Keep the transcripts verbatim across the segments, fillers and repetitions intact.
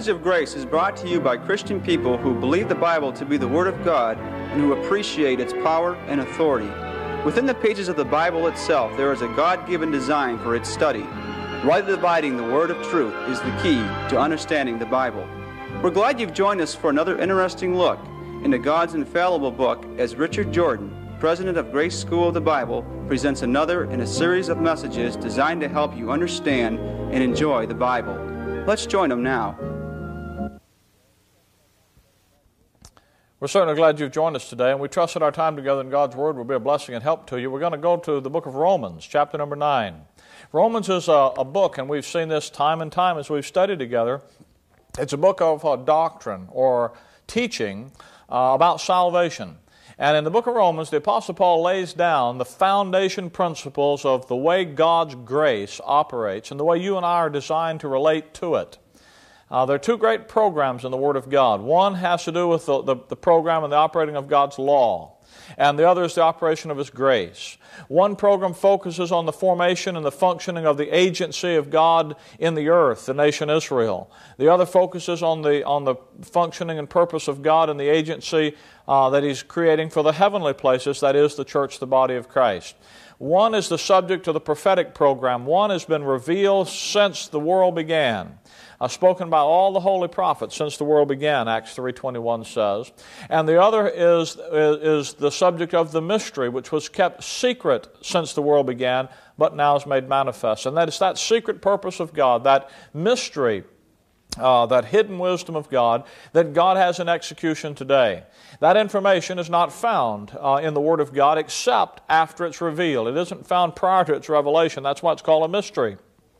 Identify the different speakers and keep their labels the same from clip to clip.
Speaker 1: Message of Grace is brought to you by Christian people who believe the Bible to be the Word of God and who appreciate its power and authority. Within the pages of the Bible itself, there is a God-given design for its study. Rightly dividing the Word of truth is the key to understanding the Bible. We're glad you've joined us for another interesting look into God's infallible book as Richard Jordan, President of Grace School of the Bible, presents another in a series of messages designed to help you understand and enjoy the Bible. Let's join him now.
Speaker 2: We're certainly glad you've joined us today, and we trust that our time together in God's Word will be a blessing and help to you. We're going to go to the book of Romans, chapter number nine. Romans is a, a book, and we've seen this time and time as we've studied together. It's a book of uh, doctrine or teaching uh, about salvation. And in the book of Romans, the Apostle Paul lays down the foundation principles of the way God's grace operates and the way you and I are designed to relate to it. Uh, there are two great programs in the Word of God. One has to do with the, the, the program and the operating of God's law, and the other is the operation of His grace. One program focuses on the formation and the functioning of the agency of God in the earth, the nation Israel. The other focuses on the on the functioning and purpose of God and the agency uh, that He's creating for the heavenly places, that is, the church, the body of Christ. One is the subject of the prophetic program. One has been revealed since the world began. Uh, spoken by all the holy prophets since the world began, Acts three twenty-one says. And the other is, is, is the subject of the mystery, which was kept secret since the world began, but now is made manifest. And that is that secret purpose of God, that mystery, uh, that hidden wisdom of God, that God has in execution today. That information is not found uh, in the Word of God except after it's revealed. It isn't found prior to its revelation. That's why it's called a mystery.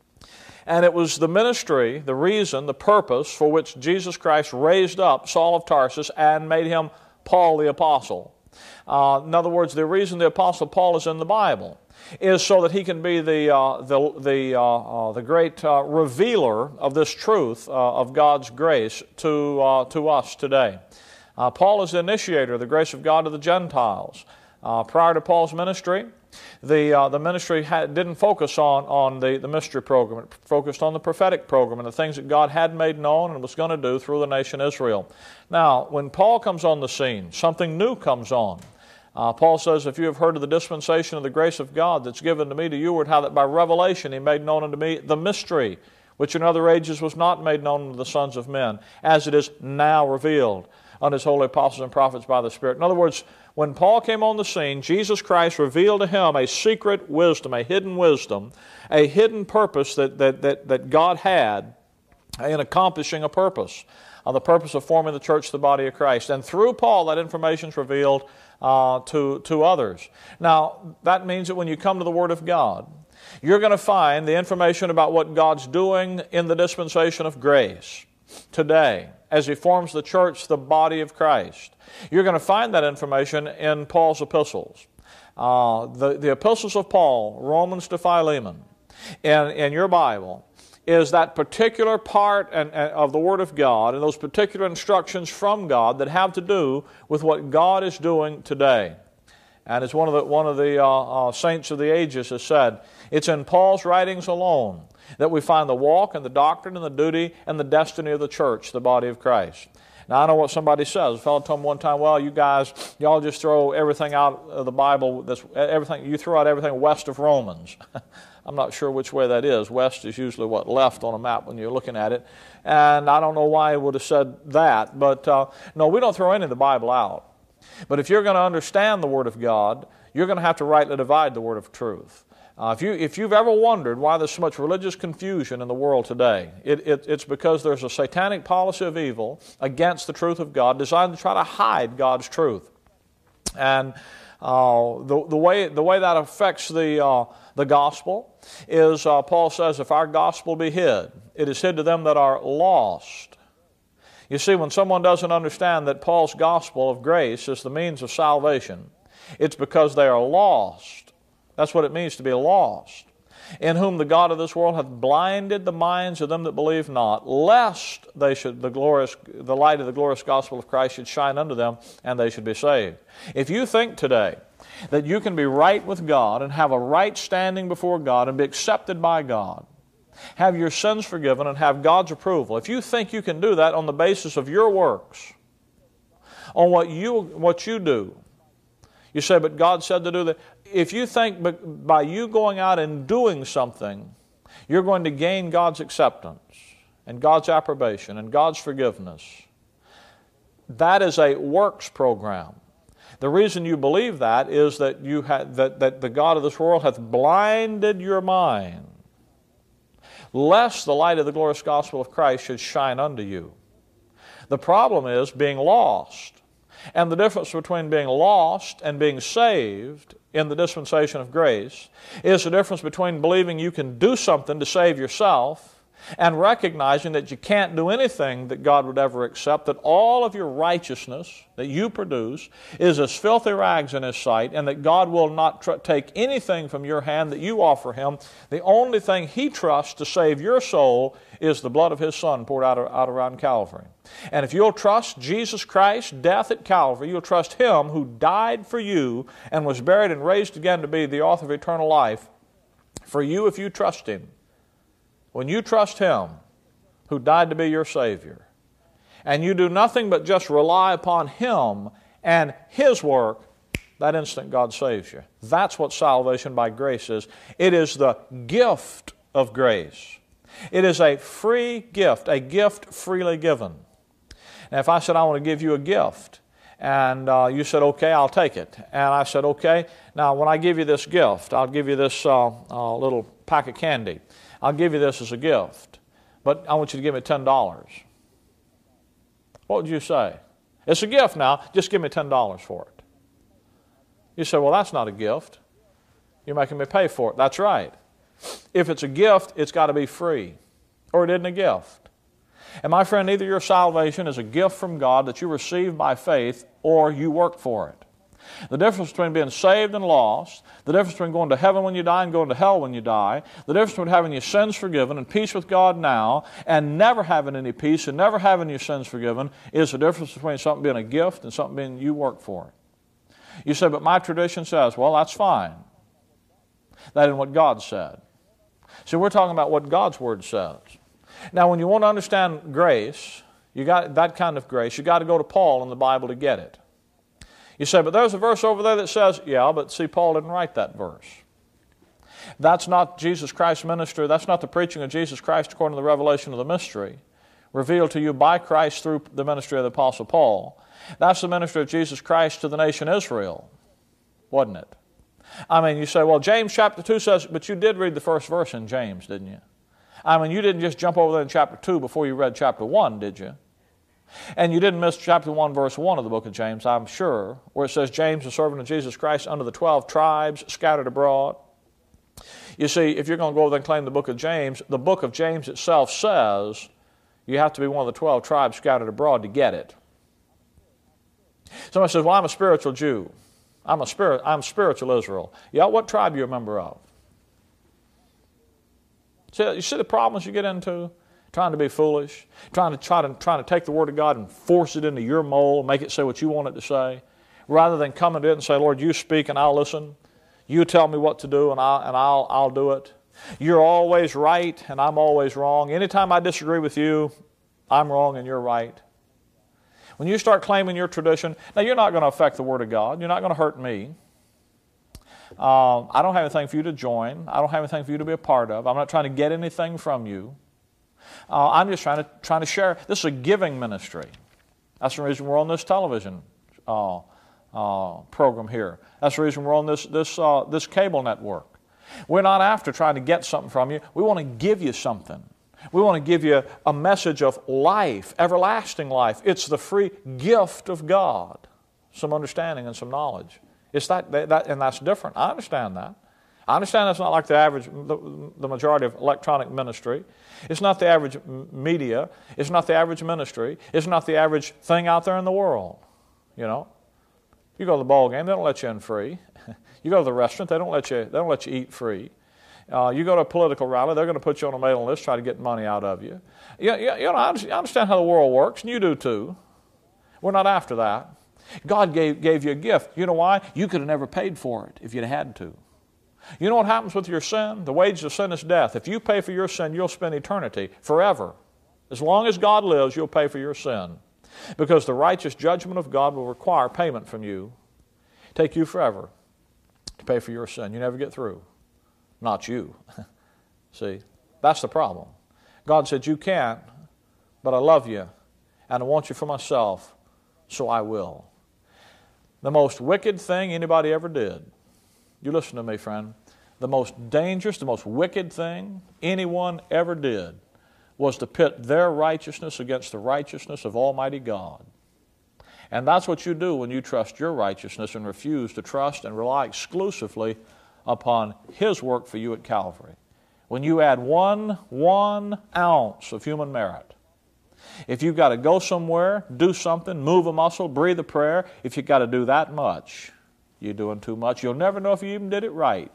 Speaker 2: And it was the ministry, the reason, the purpose for which Jesus Christ raised up Saul of Tarsus and made him Paul the Apostle. Uh, in other words, the reason the Apostle Paul is in the Bible is so that he can be the uh, the the, uh, uh, the great uh, revealer of this truth uh, of God's grace to uh, to us today. Uh, Paul is the initiator of the grace of God to the Gentiles. Uh, prior to Paul's ministry, The uh, the ministry had, didn't focus on, on the, the mystery program. It focused on the prophetic program and the things that God had made known and was going to do through the nation Israel. Now, when Paul comes on the scene, something new comes on. Uh, Paul says, if you have heard of the dispensation of the grace of God that's given to me to you, how that by revelation He made known unto me the mystery, which in other ages was not made known unto the sons of men, as it is now revealed unto His holy apostles and prophets by the Spirit. In other words, when Paul came on the scene, Jesus Christ revealed to him a secret wisdom, a hidden wisdom, a hidden purpose that, that, that, that God had in accomplishing a purpose, uh, the purpose of forming the church, the body of Christ. And through Paul, that information is revealed uh, to, to others. Now, that means that when you come to the Word of God, you're going to find the information about what God's doing in the dispensation of grace today as He forms the church, the body of Christ. You're going to find that information in Paul's epistles. Uh, the, the epistles of Paul, Romans to Philemon, in, in your Bible, is that particular part and, and of the Word of God and those particular instructions from God that have to do with what God is doing today. And as one of the, one of the uh, uh, saints of the ages has said, it's in Paul's writings alone that we find the walk and the doctrine and the duty and the destiny of the church, the body of Christ. Now, I know what somebody says. A fellow told me one time, well, you guys, y'all just throw everything out of the Bible, that's, everything, you throw out everything west of Romans. I'm not sure which way that is. West is usually, what, left on a map when you're looking at it. And I don't know why he would have said that. But, uh, no, we don't throw any of the Bible out. But if you're going to understand the Word of God, you're going to have to rightly divide the Word of truth. Uh, if, you, if you've ever wondered why there's so much religious confusion in the world today, it, it, it's because there's a satanic policy of evil against the truth of God designed to try to hide God's truth. And uh, the, the, way, the way that affects the, uh, the gospel is, uh, Paul says, if our gospel be hid, it is hid to them that are lost. You see, when someone doesn't understand that Paul's gospel of grace is the means of salvation, it's because they are lost. That's what it means to be lost. In whom the God of this world hath blinded the minds of them that believe not, lest they should the glorious the light of the glorious gospel of Christ should shine unto them, and they should be saved. If you think today that you can be right with God and have a right standing before God and be accepted by God, have your sins forgiven, and have God's approval, if you think you can do that on the basis of your works, on what you, what you do, you say, but God said to do that. If you think by you going out and doing something, you're going to gain God's acceptance and God's approbation and God's forgiveness, that is a works program. The reason you believe that is that you ha- that, that the God of this world hath blinded your mind, lest the light of the glorious gospel of Christ should shine unto you. The problem is being lost. And the difference between being lost and being saved in the dispensation of grace is the difference between believing you can do something to save yourself and recognizing that you can't do anything that God would ever accept, that all of your righteousness that you produce is as filthy rags in His sight, and that God will not tr- take anything from your hand that you offer Him. The only thing He trusts to save your soul is the blood of His Son poured out, out around Calvary. And if you'll trust Jesus Christ's death at Calvary, you'll trust Him who died for you and was buried and raised again to be the author of eternal life for you if you trust Him. When you trust Him who died to be your Savior, and you do nothing but just rely upon Him and His work, that instant God saves you. That's what salvation by grace is. It is the gift of grace. It is a free gift, a gift freely given. Now, if I said, I want to give you a gift, and uh, you said, okay, I'll take it. And I said, okay, now when I give you this gift, I'll give you this uh, uh, little pack of candy. I'll give you this as a gift, but I want you to give me ten dollars. What would you say? It's a gift now, just give me ten dollars for it. You say, well, that's not a gift. You're making me pay for it. That's right. If it's a gift, it's got to be free, or it isn't a gift. And my friend, either your salvation is a gift from God that you receive by faith, or you work for it. The difference between being saved and lost, the difference between going to heaven when you die and going to hell when you die, the difference between having your sins forgiven and peace with God now and never having any peace and never having your sins forgiven is the difference between something being a gift and something being you work for it. You say, but my tradition says, well, that's fine. That isn't what God said. So we're talking about what God's Word says. Now, when you want to understand grace, you got that kind of grace, you got to go to Paul in the Bible to get it. You say, but there's a verse over there that says, yeah, but see, Paul didn't write that verse. That's not Jesus Christ's ministry. That's not the preaching of Jesus Christ according to the revelation of the mystery revealed to you by Christ through the ministry of the Apostle Paul. That's the ministry of Jesus Christ to the nation Israel, wasn't it? I mean, you say, well, James chapter two says, but you did read the first verse in James, didn't you? I mean, you didn't just jump over there in chapter two before you read chapter one, did you? And you didn't miss chapter one, verse one of the book of James, I'm sure, where it says, James, a servant of Jesus Christ, unto the twelve tribes scattered abroad. You see, if you're going to go over there and claim the book of James, the book of James itself says you have to be one of the twelve tribes scattered abroad to get it. Somebody says, well, I'm a spiritual Jew. I'm a spirit, I'm spiritual Israel. Yeah, what tribe are you a member of? See, you see the problems you get into? Trying to be foolish, trying to try to trying to take the Word of God and force it into your mold, make it say what you want it to say, rather than coming to it and say, Lord, you speak and I'll listen. You tell me what to do and I'll and I'll I'll do it. You're always right and I'm always wrong. Anytime I disagree with you, I'm wrong and you're right. When you start claiming your tradition, now you're not going to affect the Word of God. You're not going to hurt me. Um, I don't have anything for you to join. I don't have anything for you to be a part of. I'm not trying to get anything from you. Uh, I'm just trying to trying to share. This is a giving ministry. That's the reason we're on this television uh, uh, program here. That's the reason we're on this this uh, this cable network. We're not after trying to get something from you. We want to give you something. We want to give you a message of life, everlasting life. It's the free gift of God. Some understanding and some knowledge. It's that, that and that's different. I understand that. I understand that's not like the average, the, the majority of electronic ministry. It's not the average media. It's not the average ministry. It's not the average thing out there in the world. You know, you go to the ball game, they don't let you in free. You go to the restaurant, they don't let you. They don't let you eat free. Uh, you go to a political rally, they're going to put you on a mailing list, try to get money out of you. You, you, you know, I understand how the world works, and you do too. We're not after that. God gave gave you a gift. You know why? You could have never paid for it if you'd had to. You know what happens with your sin? The wages of sin is death. If you pay for your sin, you'll spend eternity forever. As long as God lives, you'll pay for your sin. Because the righteous judgment of God will require payment from you. Take you forever to pay for your sin. You never get through. Not you. See, that's the problem. God said, you can't, but I love you, and I want you for myself, so I will. The most wicked thing anybody ever did, you listen to me, friend, the most dangerous, the most wicked thing anyone ever did was to pit their righteousness against the righteousness of Almighty God. And that's what you do when you trust your righteousness and refuse to trust and rely exclusively upon His work for you at Calvary. When you add one, one ounce of human merit. If you've got to go somewhere, do something, move a muscle, breathe a prayer, if you've got to do that much, you're doing too much. You'll never know if you even did it right.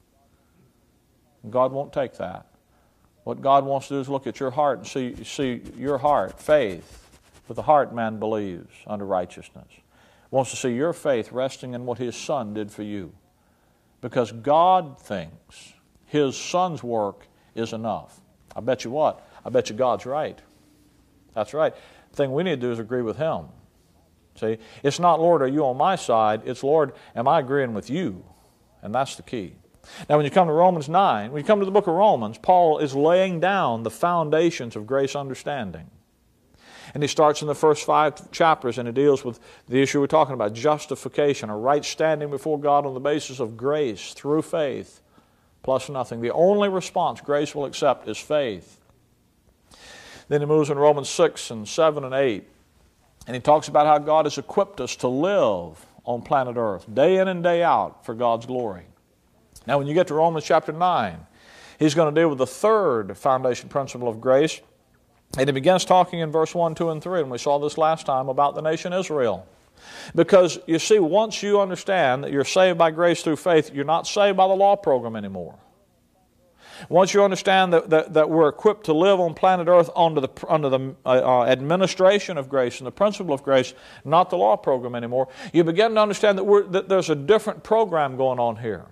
Speaker 2: God won't take that. What God wants to do is look at your heart and see, see your heart, faith. With the heart man believes unto righteousness. Wants to see your faith resting in what His Son did for you. Because God thinks His Son's work is enough. I bet you what? I bet you God's right. That's right. The thing we need to do is agree with Him. See, it's not, Lord, are you on my side? It's, Lord, am I agreeing with you? And that's the key. Now, when you come to Romans nine, when you come to the book of Romans, Paul is laying down the foundations of grace understanding. And he starts in the first five chapters, and it deals with the issue we're talking about, justification, a right standing before God on the basis of grace through faith, plus nothing. The only response grace will accept is faith. Then he moves in Romans six and seven and eight, and he talks about how God has equipped us to live on planet Earth, day in and day out, for God's glory. Now, when you get to Romans chapter nine, he's going to deal with the third foundation principle of grace. And he begins talking in verse one, two, and three, and we saw this last time about the nation Israel. Because, you see, once you understand that you're saved by grace through faith, you're not saved by the law program anymore. Once you understand that, that, that we're equipped to live on planet Earth under the, under the uh, administration of grace and the principle of grace, not the law program anymore, you begin to understand that, we're, that there's a different program going on here.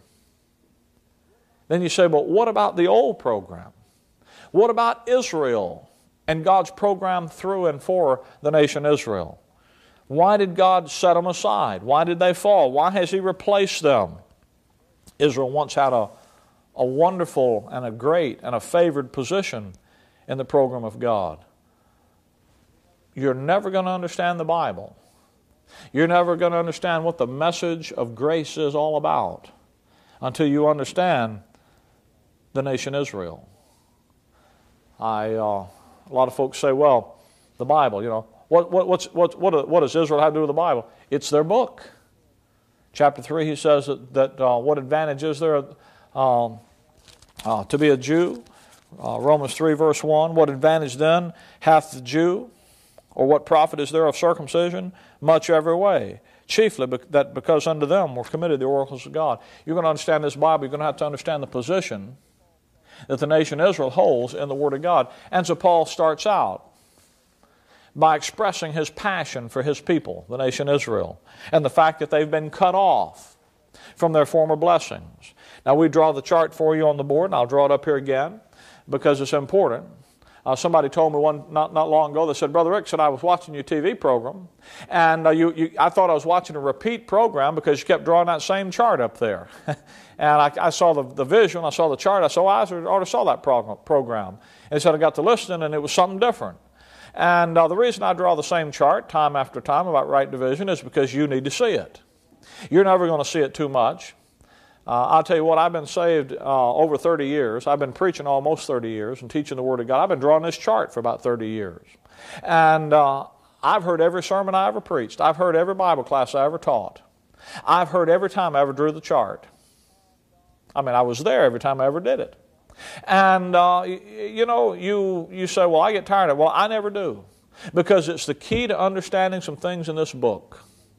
Speaker 2: Then you say, well, what about the old program? What about Israel and God's program through and for the nation Israel? Why did God set them aside? Why did they fall? Why has He replaced them? Israel once had a, a wonderful and a great and a favored position in the program of God. You're never going to understand the Bible. You're never going to understand what the message of grace is all about until you understand the nation Israel. I, uh, a lot of folks say, well, the Bible, you know, what, what, what's, what, what, what does Israel have to do with the Bible? It's their book. Chapter three, he says that, that uh, what advantage is there um, uh, to be a Jew? Uh, Romans three, verse one, what advantage then hath the Jew? Or what profit is there of circumcision? Much every way. Chiefly that because unto them were committed the oracles of God. You're going to understand this Bible, you're going to have to understand the position that the nation Israel holds in the Word of God. And so Paul starts out by expressing his passion for his people, the nation Israel, and the fact that they've been cut off from their former blessings. Now we draw the chart for you on the board, and I'll draw it up here again because it's important. Uh, somebody told me one not, not long ago, they said, Brother Rick said, I was watching your T V program, and uh, you, you, I thought I was watching a repeat program because you kept drawing that same chart up there. And I, I saw the, the visual, I saw the chart, I saw, I already saw that program. And he said, I got to listening, and it was something different. And uh, the reason I draw the same chart time after time about right division is because you need to see it. You're never going to see it too much. Uh, I'll tell you what, I've been saved uh, over thirty years. I've been preaching almost thirty years and teaching the Word of God. I've been drawing this chart for about thirty years. And uh, I've heard every sermon I ever preached. I've heard every Bible class I ever taught. I've heard every time I ever drew the chart. I mean, I was there every time I ever did it. And, uh, you, you know, you, you say, well, I get tired of it. Well, I never do. Because it's the key to understanding some things in this book.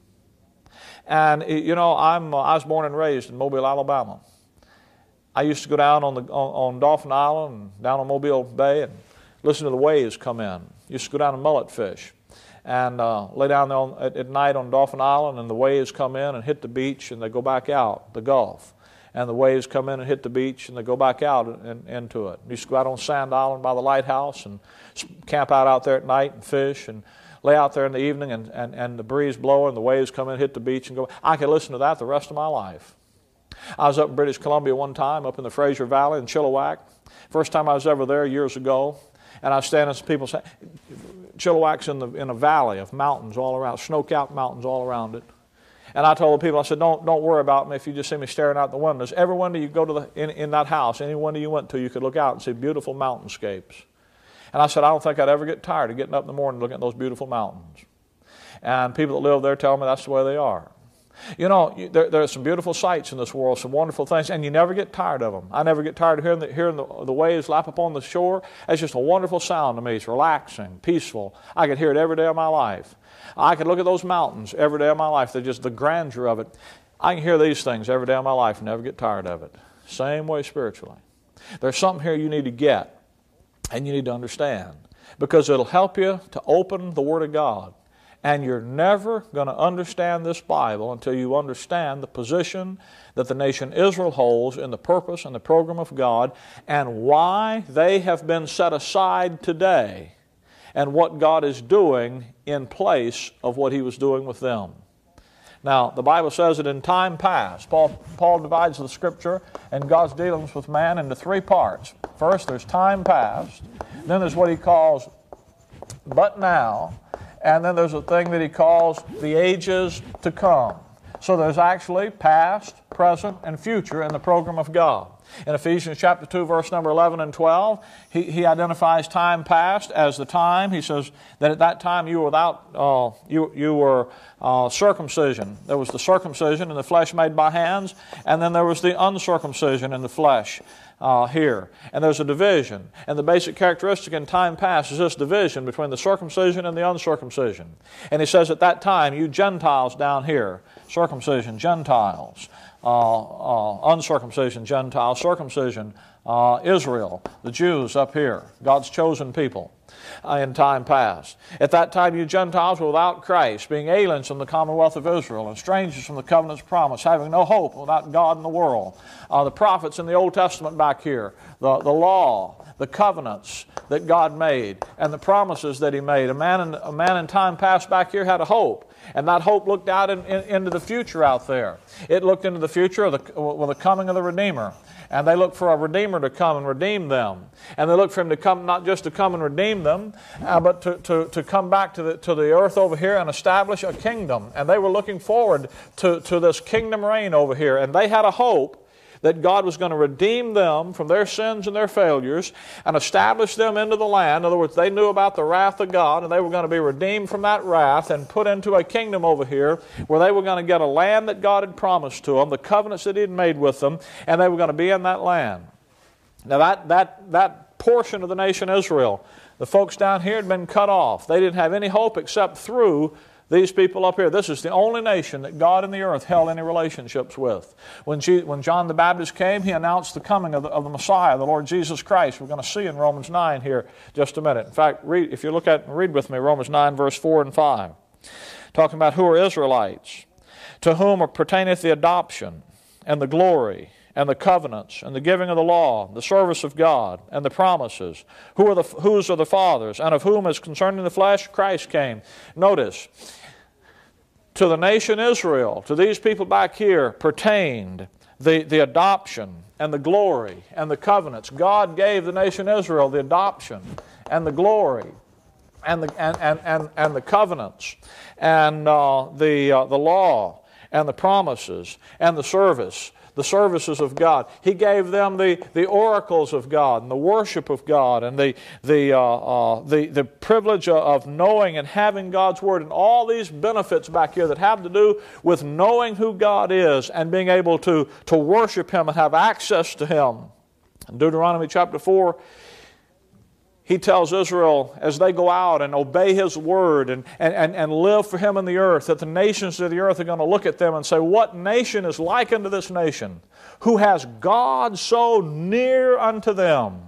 Speaker 2: And, you know, I'm, uh, I was born and raised in Mobile, Alabama. I used to go down on, the, on, on Dauphin Island and down on Mobile Bay and listen to the waves come in. Used to go down and mullet fish. And uh, lay down there on, at, at night on Dauphin Island, and the waves come in and hit the beach, and they go back out, the Gulf. and the waves come in and hit the beach, and they go back out and, into it. We used to go out on Sand Island by the lighthouse and camp out out there at night and fish and lay out there in the evening, and, and, and the breeze blowing, and the waves come in and hit the beach and go. I could listen to that the rest of my life. I was up in British Columbia one time, up in the Fraser Valley in Chilliwack. First time I was ever there years ago, and I was standing and some people say, Chilliwack's in, the, in a valley of mountains all around, snow-capped mountains all around it. And I told the people, I said, don't, don't worry about me if you just see me staring out the windows. Every window you go to the, in, in that house, any window you went to, you could look out and see beautiful mountainscapes. And I said, I don't think I'd ever get tired of getting up in the morning and looking at those beautiful mountains. And people that live there tell me that's the way they are. You know, there, there are some beautiful sights in this world, some wonderful things, and you never get tired of them. I never get tired of hearing the, hearing the, the waves lap upon the shore. It's just a wonderful sound to me. It's relaxing, peaceful. I could hear it every day of my life. I could look at those mountains every day of my life. They're just the grandeur of it. I can hear these things every day of my life and never get tired of it. Same way spiritually. There's something here you need to get and you need to understand, because it'll help you to open the Word of God. And you're never going to understand this Bible until you understand the position that the nation Israel holds in the purpose and the program of God, and why they have been set aside today, and what God is doing in place of what He was doing with them. Now, the Bible says that in time past, Paul, Paul divides the Scripture and God's dealings with man into three parts. First, there's time past. Then there's what he calls but now. And then there's a thing that he calls the ages to come. So there's actually past, present, and future in the program of God. In Ephesians chapter two, verse number eleven and twelve, he, he identifies time past as the time. He says that at that time you were without, uh, you, you were uh, circumcision. There was the circumcision in the flesh made by hands, and then there was the uncircumcision in the flesh uh, here. And there's a division. And the basic characteristic in time past is this division between the circumcision and the uncircumcision. And he says at that time, you Gentiles down here, circumcision, Gentiles, Uh, uh, uncircumcision, Gentiles, circumcision, uh, Israel, the Jews up here, God's chosen people uh, in time past. At that time you Gentiles were without Christ, being aliens from the commonwealth of Israel and strangers from the covenant's promise, having no hope without God in the world. Uh, the prophets in the Old Testament back here, the, the law, the covenants that God made, and the promises that He made. A man in, a man in time past back here had a hope. And that hope looked out in, in, into the future out there. It looked into the future of the, well, the coming of the Redeemer. And they looked for a Redeemer to come and redeem them. And they looked for Him to come, not just to come and redeem them, uh, but to, to, to come back to the, to the earth over here and establish a kingdom. And they were looking forward to, to this kingdom reign over here. And they had a hope that God was going to redeem them from their sins and their failures and establish them into the land. In other words, they knew about the wrath of God, and they were going to be redeemed from that wrath and put into a kingdom over here where they were going to get a land that God had promised to them, the covenants that He had made with them, and they were going to be in that land. Now that, that, that portion of the nation Israel, the folks down here had been cut off. They didn't have any hope except through these people up here. This is the only nation that God in the earth held any relationships with. When, G- when John the Baptist came, he announced the coming of the, of the Messiah, the Lord Jesus Christ. We're going to see in Romans nine here just a minute. In fact, read, if you look at read with me Romans nine, verse four and five. Talking about who are Israelites, to whom pertaineth the adoption and the glory and the covenants, and the giving of the law, the service of God, and the promises. Who are the whose are the fathers, and of whom, as concerning the flesh, Christ came. Notice, to the nation Israel, to these people back here, pertained the, the adoption and the glory and the covenants. God gave the nation Israel the adoption and the glory and the and and and, and the covenants and uh, the uh, the law and the promises and the service. The services of God. He gave them the, the oracles of God and the worship of God and the the uh, uh, the the privilege of knowing and having God's Word, and all these benefits back here that have to do with knowing who God is and being able to, to worship Him and have access to Him. In Deuteronomy chapter four, He tells Israel, as they go out and obey His Word and, and, and, and live for Him in the earth, that the nations of the earth are going to look at them and say, what nation is like unto this nation, who has God so near unto them?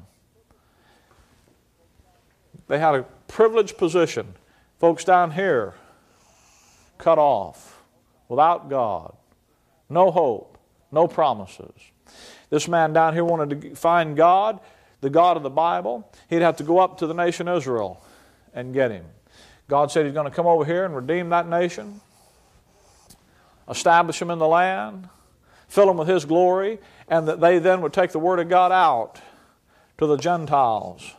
Speaker 2: They had a privileged position. Folks down here, cut off, without God, no hope, no promises. This man down here wanted to find God, the God of the Bible. He'd have to go up to the nation Israel and get him. God said He's going to come over here and redeem that nation, establish them in the land, fill them with His glory, and that they then would take the Word of God out to the Gentiles.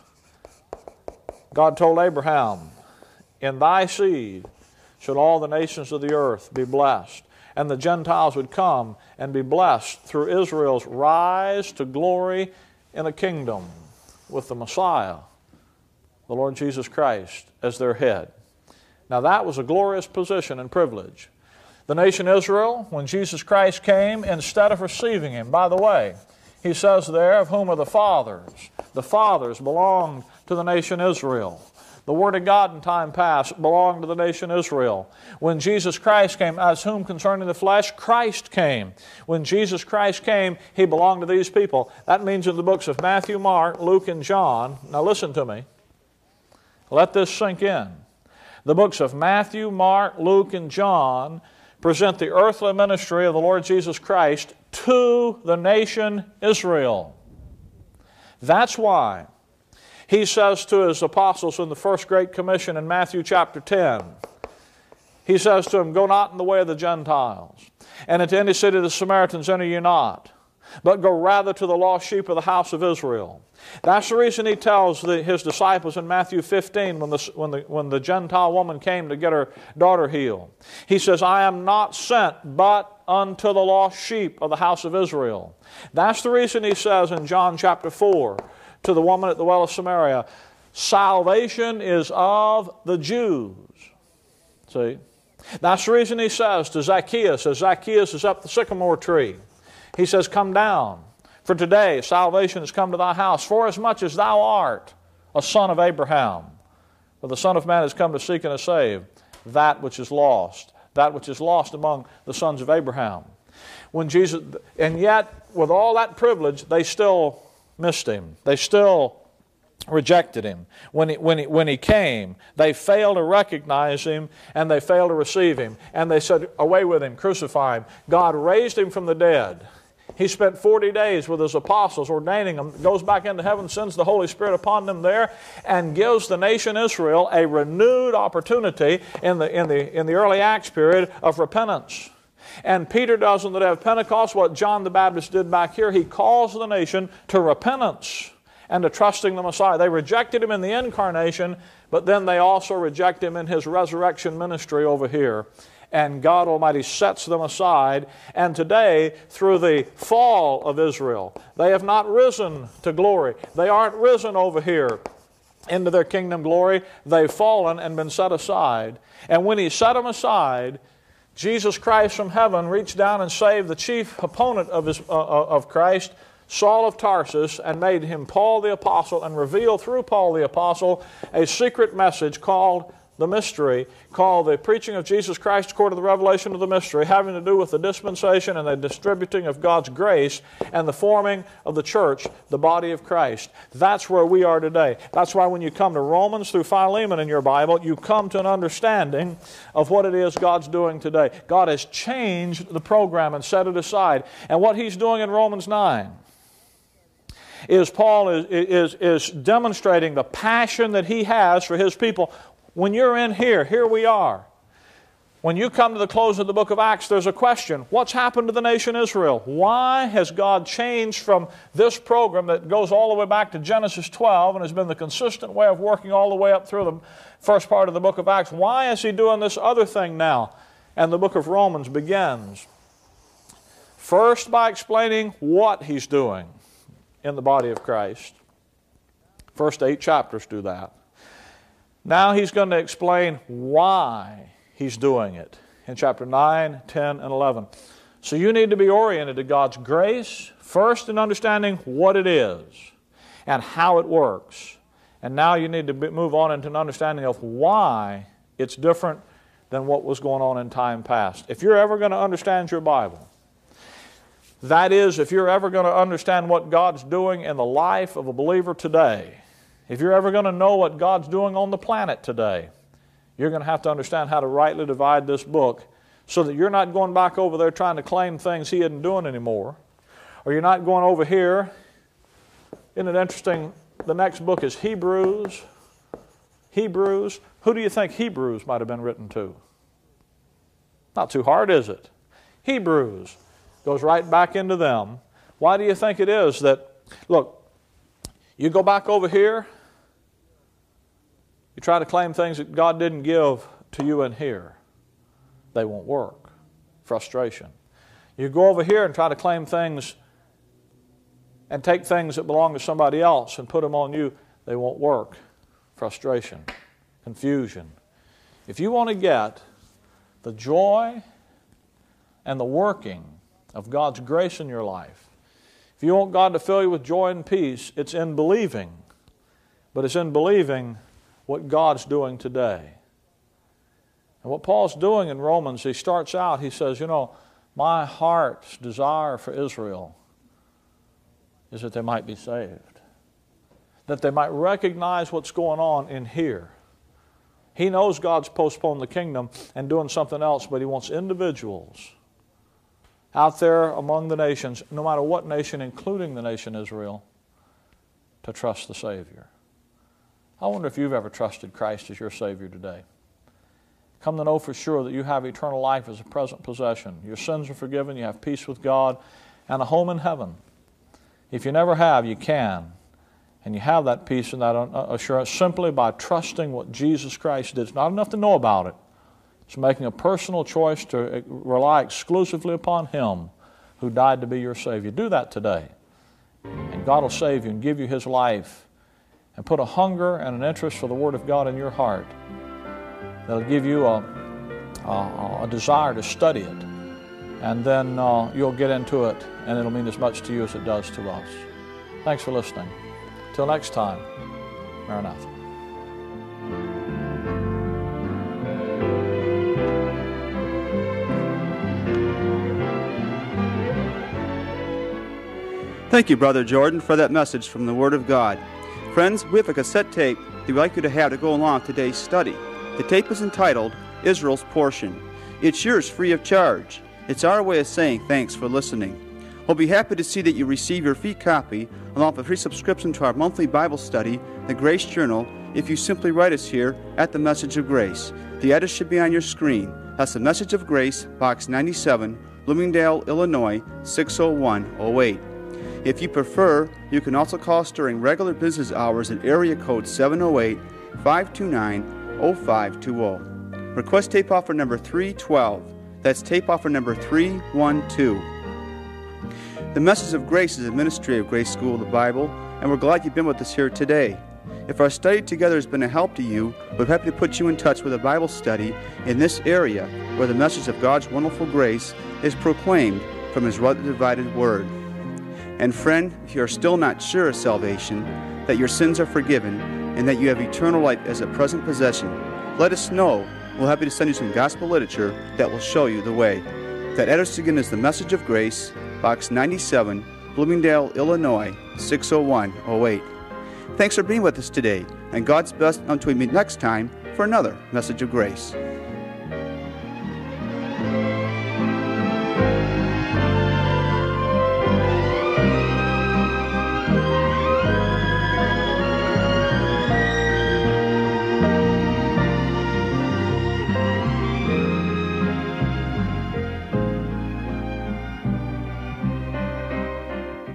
Speaker 2: God told Abraham, in thy seed should all the nations of the earth be blessed. And the Gentiles would come and be blessed through Israel's rise to glory in a kingdom with the Messiah, the Lord Jesus Christ, as their head. Now that was a glorious position and privilege. The nation Israel, when Jesus Christ came, instead of receiving Him, by the way, He says there, of whom are the fathers. The fathers belonged to the nation Israel. The Word of God in time past belonged to the nation Israel. When Jesus Christ came, as whom concerning the flesh, Christ came. When Jesus Christ came, He belonged to these people. That means in the books of Matthew, Mark, Luke, and John, now listen to me, let this sink in. The books of Matthew, Mark, Luke, and John present the earthly ministry of the Lord Jesus Christ to the nation Israel. That's why He says to His apostles in the first Great Commission in Matthew chapter ten, He says to them, go not in the way of the Gentiles, and into any city of the Samaritans enter ye not, but go rather to the lost sheep of the house of Israel. That's the reason He tells the, His disciples in Matthew fifteen, when the, when, the, when the Gentile woman came to get her daughter healed. He says, I am not sent but unto the lost sheep of the house of Israel. That's the reason He says in John chapter four, to the woman at the well of Samaria, salvation is of the Jews. See? That's the reason He says to Zacchaeus, as Zacchaeus is up the sycamore tree, He says, come down, for today salvation has come to thy house, forasmuch as thou art a son of Abraham. For the Son of Man has come to seek and to save that which is lost, that which is lost among the sons of Abraham. When Jesus, and yet, with all that privilege, they still missed Him. They still rejected Him. When he, when, he, when he came, they failed to recognize Him, and they failed to receive Him. And they said, away with Him, crucify Him. God raised Him from the dead. He spent forty days with His apostles, ordaining them, goes back into heaven, sends the Holy Spirit upon them there, and gives the nation Israel a renewed opportunity in the, in the, in the early Acts period of repentance. And Peter does on the day of Pentecost what John the Baptist did back here. He calls the nation to repentance and to trusting the Messiah. They rejected Him in the incarnation, but then they also reject Him in His resurrection ministry over here. And God Almighty sets them aside. And today, through the fall of Israel, they have not risen to glory. They aren't risen over here into their kingdom glory. They've fallen and been set aside. And when He set them aside, Jesus Christ from heaven reached down and saved the chief opponent of, his, uh, of Christ, Saul of Tarsus, and made him Paul the Apostle, and revealed through Paul the Apostle a secret message called the mystery, called the preaching of Jesus Christ according to the revelation of the mystery, having to do with the dispensation and the distributing of God's grace and the forming of the church, the body of Christ. That's where we are today. That's why when you come to Romans through Philemon in your Bible, you come to an understanding of what it is God's doing today. God has changed the program and set it aside. And what He's doing in Romans nine is Paul is, is, is demonstrating the passion that he has for his people. When you're in here, here we are. When you come to the close of the book of Acts, there's a question. What's happened to the nation Israel? Why has God changed from this program that goes all the way back to Genesis twelve and has been the consistent way of working all the way up through the first part of the book of Acts? Why is He doing this other thing now? And the book of Romans begins first by explaining what He's doing in the body of Christ. First eight chapters do that. Now He's going to explain why He's doing it in chapter nine, ten, and eleven. So you need to be oriented to God's grace, first in understanding what it is and how it works. And now you need to move on into an understanding of why it's different than what was going on in time past. If you're ever going to understand your Bible, that is, if you're ever going to understand what God's doing in the life of a believer today, if you're ever going to know what God's doing on the planet today, you're going to have to understand how to rightly divide this book so that you're not going back over there trying to claim things He isn't doing anymore. Or you're not going over here. Isn't it interesting? The next book is Hebrews. Hebrews. Who do you think Hebrews might have been written to? Not too hard, is it? Hebrews goes right back into them. Why do you think it is that, look, you go back over here, you try to claim things that God didn't give to you in here. They won't work. Frustration. You go over here and try to claim things and take things that belong to somebody else and put them on you. They won't work. Frustration. Confusion. If you want to get the joy and the working of God's grace in your life, if you want God to fill you with joy and peace, it's in believing. But it's in believing what God's doing today. And what Paul's doing in Romans, he starts out, he says, you know, my heart's desire for Israel is that they might be saved. That they might recognize what's going on in here. He knows God's postponed the kingdom and doing something else, but He wants individuals out there among the nations, no matter what nation, including the nation Israel, to trust the Savior. I wonder if you've ever trusted Christ as your Savior today. Come to know for sure that you have eternal life as a present possession. Your sins are forgiven, you have peace with God, and a home in heaven. If you never have, you can. And you have that peace and that assurance simply by trusting what Jesus Christ did. It's not enough to know about it. It's making a personal choice to rely exclusively upon Him who died to be your Savior. Do that today. And God will save you and give you His life and put a hunger and an interest for the Word of God in your heart. That'll give you a, a, a desire to study it. And then uh, you'll get into it, and it'll mean as much to you as it does to us. Thanks for listening. Till next time, Maranatha.
Speaker 1: Thank you, Brother Jordan, for that message from the Word of God. Friends, we have a cassette tape that we'd like you to have to go along with today's study. The tape is entitled Israel's Portion. It's yours free of charge. It's our way of saying thanks for listening. We'll be happy to see that you receive your free copy along with a free subscription to our monthly Bible study, the Grace Journal, if you simply write us here at the Message of Grace. The address should be on your screen. That's the Message of Grace, Box ninety-seven, Bloomingdale, Illinois, six oh one oh eight. If you prefer, you can also call us during regular business hours at area code seven oh eight, five two nine, oh five two oh. Request tape offer number three twelve. That's tape offer number three twelve. The Message of Grace is a ministry of Grace School of the Bible, and we're glad you've been with us here today. If our study together has been a help to you, we're happy to put you in touch with a Bible study in this area where the message of God's wonderful grace is proclaimed from His rightly divided Word. And friend, if you are still not sure of salvation, that your sins are forgiven, and that you have eternal life as a present possession, let us know. We're happy to send you some gospel literature that will show you the way. That address again is the Message of Grace, Box ninety-seven, Bloomingdale, Illinois, six oh one oh eight. Thanks for being with us today, and God's best until we meet next time for another Message of Grace.